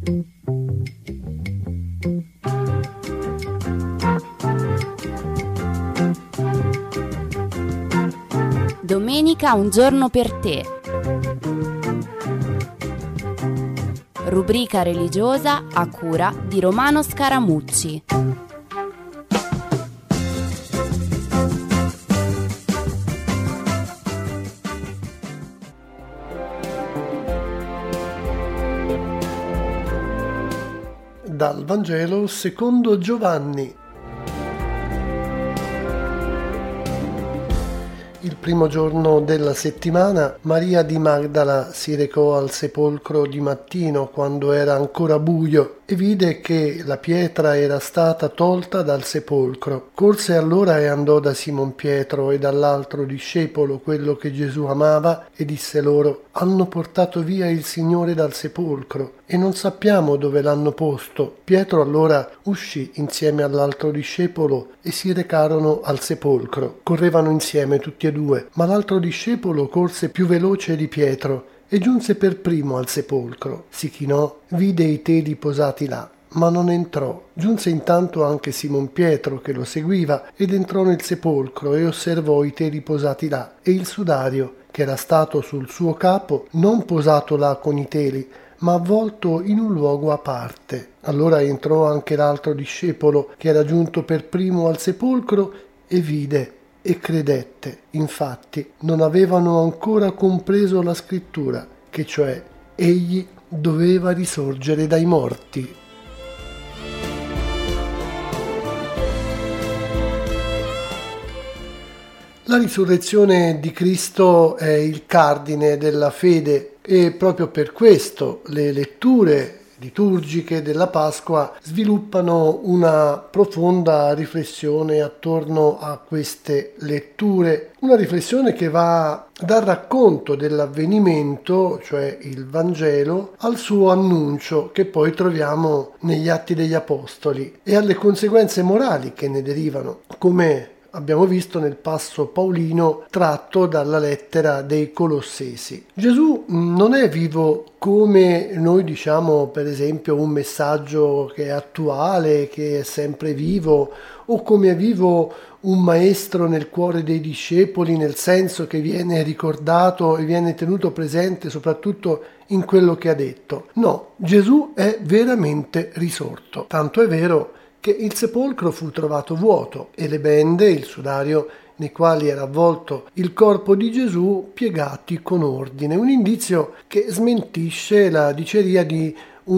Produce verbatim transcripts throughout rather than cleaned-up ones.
Domenica un giorno per te. Rubrica religiosa a cura di Romano Scaramucci. Dal Vangelo secondo Giovanni. Il primo giorno della settimana, Maria di Magdala si recò al sepolcro di mattino quando era ancora buio e vide che la pietra era stata tolta dal sepolcro. Corse allora e andò da Simon Pietro e dall'altro discepolo, quello che Gesù amava, e disse loro: «Hanno portato via il Signore dal sepolcro e non sappiamo dove l'hanno posto». Pietro allora uscì insieme all'altro discepolo e si recarono al sepolcro. Correvano insieme tutti e due, ma l'altro discepolo corse più veloce di Pietro e giunse per primo al sepolcro. Si chinò, vide i teli posati là, ma non entrò. Giunse intanto anche Simon Pietro, che lo seguiva, ed entrò nel sepolcro e osservò i teli posati là e il sudario che era stato sul suo capo, non posato là con i teli, ma avvolto in un luogo a parte. Allora entrò anche l'altro discepolo, che era giunto per primo al sepolcro, e vide e credette. Infatti non avevano ancora compreso la scrittura, che cioè egli doveva risorgere dai morti. La risurrezione di Cristo è il cardine della fede e proprio per questo le letture liturgiche della Pasqua sviluppano una profonda riflessione attorno a queste letture, una riflessione che va dal racconto dell'avvenimento, cioè il Vangelo, al suo annuncio che poi troviamo negli Atti degli Apostoli e alle conseguenze morali che ne derivano, come abbiamo visto nel passo paolino tratto dalla lettera dei Colossesi. Gesù non è vivo come noi diciamo, per esempio, un messaggio che è attuale, che è sempre vivo, o come è vivo un maestro nel cuore dei discepoli, nel senso che viene ricordato e viene tenuto presente soprattutto in quello che ha detto. No, Gesù è veramente risorto. Tanto è vero che il sepolcro fu trovato vuoto e le bende, il sudario nei quali era avvolto il corpo di Gesù, piegati con ordine, un indizio che smentisce la diceria di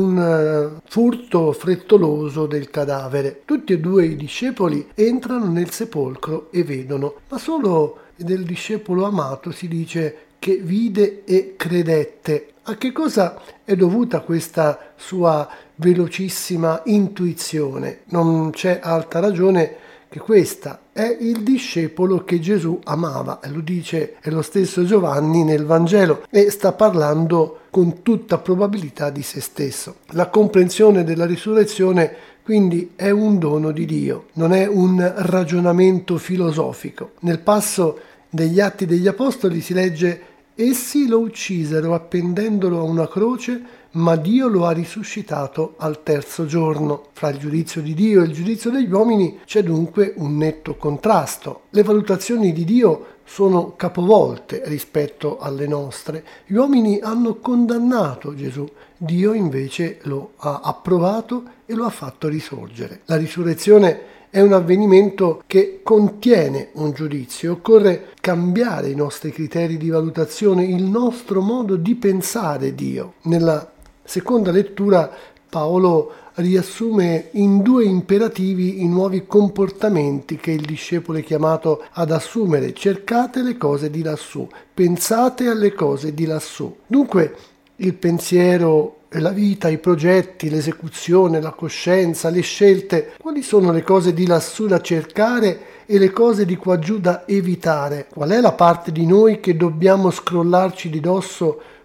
un furto frettoloso del cadavere. Tutti e due i discepoli entrano nel sepolcro e vedono, ma solo del discepolo amato si dice che vide e credette. A che cosa è dovuta questa sua velocissima intuizione? Non c'è altra ragione che questa. È il discepolo che Gesù amava, e lo dice è lo stesso Giovanni nel Vangelo, e sta parlando con tutta probabilità di se stesso. La comprensione della risurrezione quindi è un dono di Dio, non è un ragionamento filosofico. Nel passo degli Atti degli Apostoli si legge: «Essi lo uccisero appendendolo a una croce, ma Dio lo ha risuscitato al terzo giorno». Fra il giudizio di Dio e il giudizio degli uomini c'è dunque un netto contrasto. Le valutazioni di Dio sono capovolte rispetto alle nostre. Gli uomini hanno condannato Gesù, Dio invece lo ha approvato e lo ha fatto risorgere. La risurrezione è un avvenimento che contiene un giudizio. Occorre cambiare i nostri criteri di valutazione, il nostro modo di pensare Dio. Nella seconda lettura Paolo riassume in due imperativi i nuovi comportamenti che il discepolo è chiamato ad assumere. Cercate le cose di lassù, pensate alle cose di lassù. Dunque il pensiero, la vita, i progetti, l'esecuzione, la coscienza, le scelte, quali sono le cose di lassù da cercare e le cose di qua giù da evitare? Qual è la parte di noi che dobbiamo scrollarci di dosso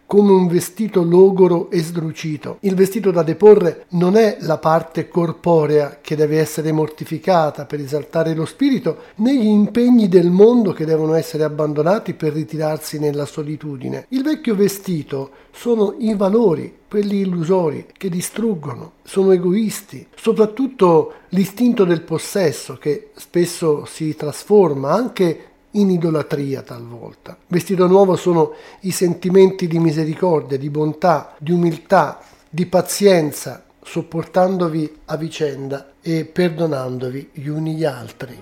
come un vestito logoro e sdrucito. Il vestito da deporre non è la parte corporea che deve essere mortificata per esaltare lo spirito, né gli impegni del mondo che devono essere abbandonati per ritirarsi nella solitudine. Il vecchio vestito sono i valori, quelli illusori, che distruggono, sono egoisti, soprattutto l'istinto del possesso che spesso si trasforma anche in idolatria talvolta. Vestito nuovo sono i sentimenti di misericordia, di bontà, di umiltà, di pazienza, sopportandovi a vicenda e perdonandovi gli uni gli altri.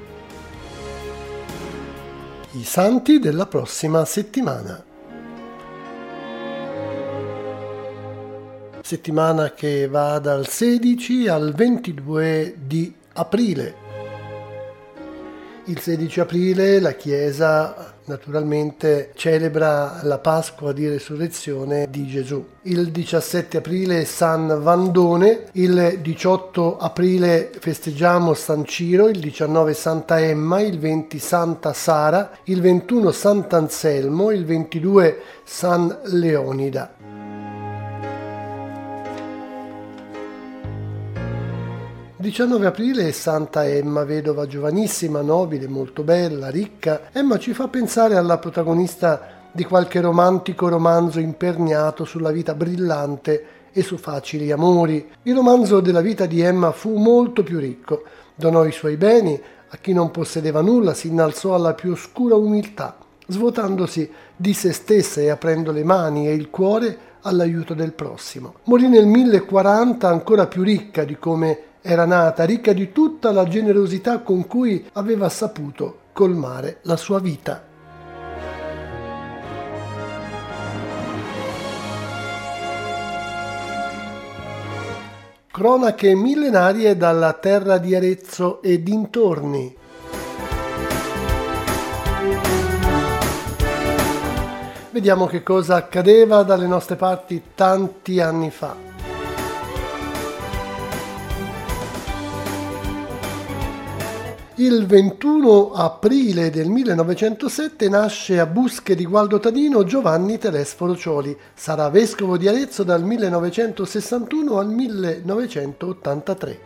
I santi della prossima settimana. Settimana che va dal sedici al ventidue di aprile. Il sedici aprile la Chiesa naturalmente celebra la Pasqua di Resurrezione di Gesù. Il diciassette aprile San Vandone, il diciotto aprile festeggiamo San Ciro, il diciannove Santa Emma, il venti Santa Sara, il ventuno Sant'Anselmo, il ventidue San Leonida. diciannove aprile è Santa Emma, vedova giovanissima, nobile, molto bella, ricca. Emma ci fa pensare alla protagonista di qualche romantico romanzo imperniato sulla vita brillante e su facili amori. Il romanzo della vita di Emma fu molto più ricco. Donò i suoi beni a chi non possedeva nulla, si innalzò alla più oscura umiltà, svuotandosi di se stessa e aprendo le mani e il cuore all'aiuto del prossimo. Morì nel mille quaranta ancora più ricca di come era nata, ricca di tutta la generosità con cui aveva saputo colmare la sua vita. Cronache millenarie dalla terra di Arezzo e dintorni. Vediamo che cosa accadeva dalle nostre parti tanti anni fa. Il ventuno aprile del millenovecentosette nasce a Busche di Gualdo Tadino Giovanni Telesforo Cioli. Sarà vescovo di Arezzo dal millenovecentosessantuno al millenovecentottantatré.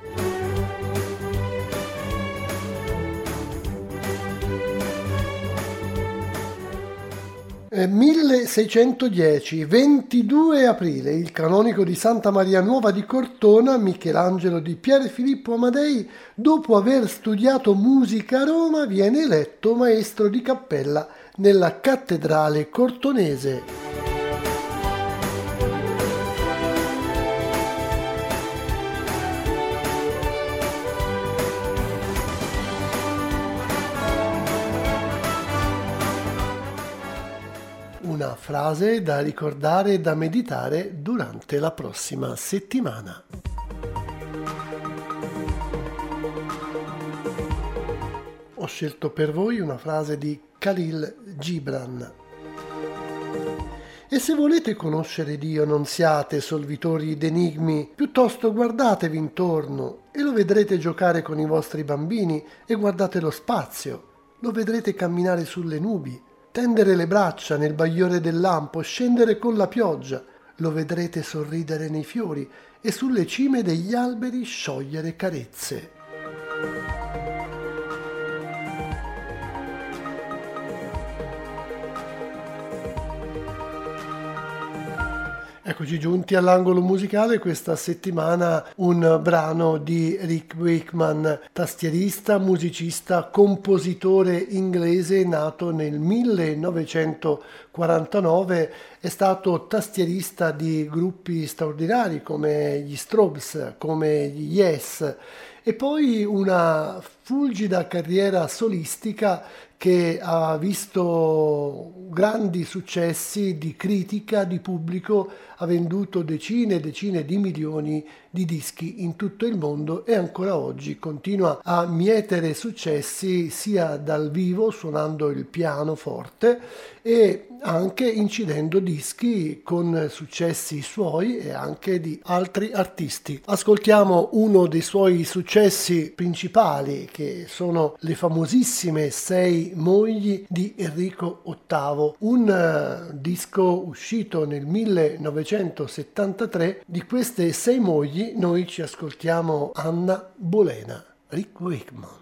milleseicentodieci, ventidue aprile, il canonico di Santa Maria Nuova di Cortona, Michelangelo di Pier Filippo Amadei, dopo aver studiato musica a Roma, viene eletto maestro di cappella nella cattedrale cortonese. Una frase da ricordare e da meditare durante la prossima settimana. Ho scelto per voi una frase di Khalil Gibran. E se volete conoscere Dio non siate solvitori d'enigmi, piuttosto guardatevi intorno e lo vedrete giocare con i vostri bambini e guardate lo spazio, lo vedrete camminare sulle nubi, tendere le braccia nel bagliore del lampo, scendere con la pioggia, lo vedrete sorridere nei fiori e sulle cime degli alberi sciogliere carezze. Eccoci giunti all'angolo musicale, questa settimana un brano di Rick Wakeman, tastierista, musicista, compositore inglese nato nel millenovecentoquarantanove, è stato tastierista di gruppi straordinari come gli Strokes, come gli Yes, e poi una fulgida carriera solistica che ha visto grandi successi di critica, di pubblico, ha venduto decine e decine di milioni di dischi in tutto il mondo e ancora oggi continua a mietere successi sia dal vivo suonando il pianoforte e anche incidendo dischi con successi suoi e anche di altri artisti. Ascoltiamo uno dei suoi successi principali, che sono le famosissime sei Sei mogli di Enrico ottavo, un uh, disco uscito nel millenovecentosettantatré. Di queste sei mogli noi ci ascoltiamo Anna Bolena, Rick Wakeman.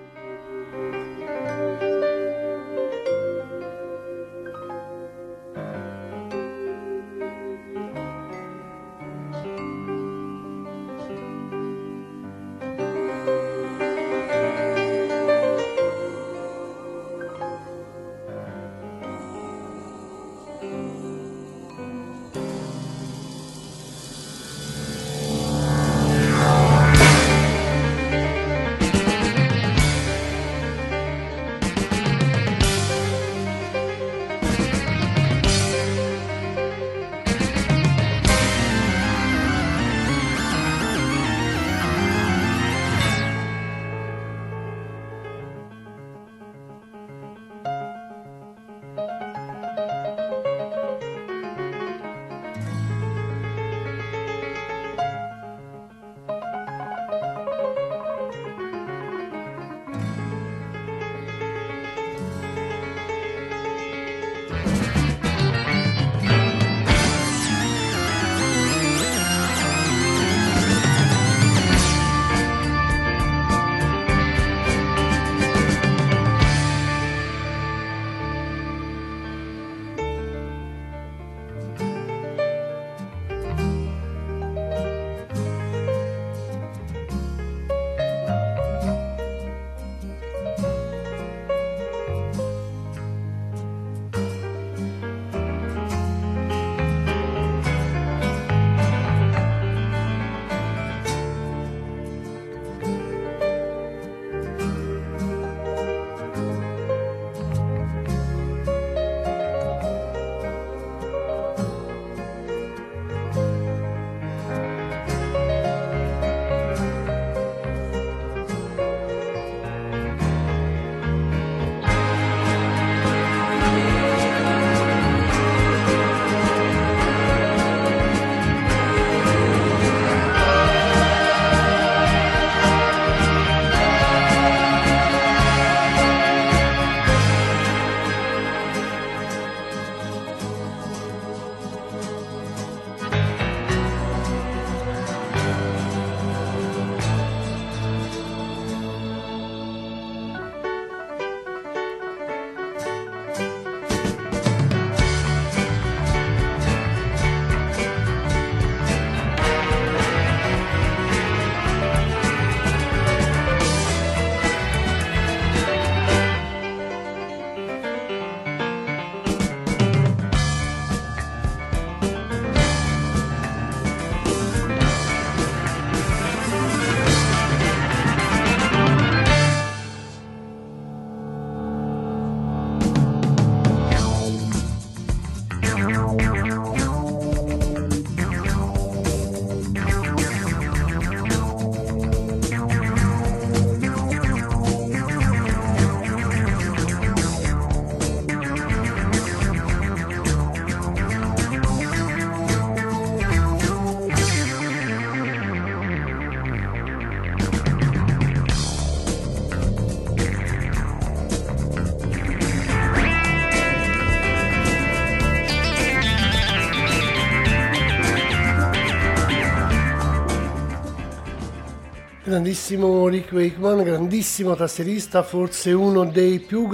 Grandissimo Rick Wakeman, grandissimo tastierista, forse uno dei più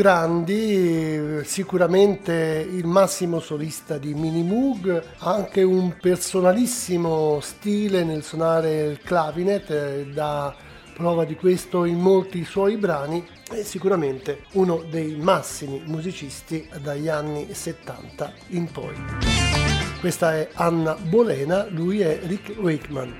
grandi, sicuramente il massimo solista di Mini Moog, anche un personalissimo stile nel suonare il clavinet, da prova di questo in molti suoi brani, e sicuramente uno dei massimi musicisti dagli anni settanta in poi. Questa è Anna Bolena, lui è Rick Wakeman.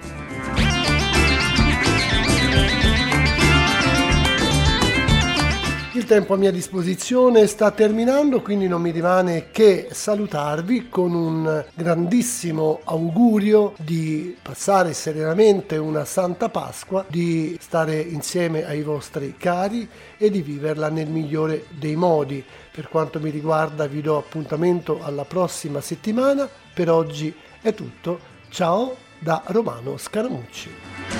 Il tempo a mia disposizione sta terminando, quindi non mi rimane che salutarvi con un grandissimo augurio di passare serenamente una Santa Pasqua, di stare insieme ai vostri cari e di viverla nel migliore dei modi. Per quanto mi riguarda vi do appuntamento alla prossima settimana. Per oggi è tutto. Ciao da Romano Scaramucci.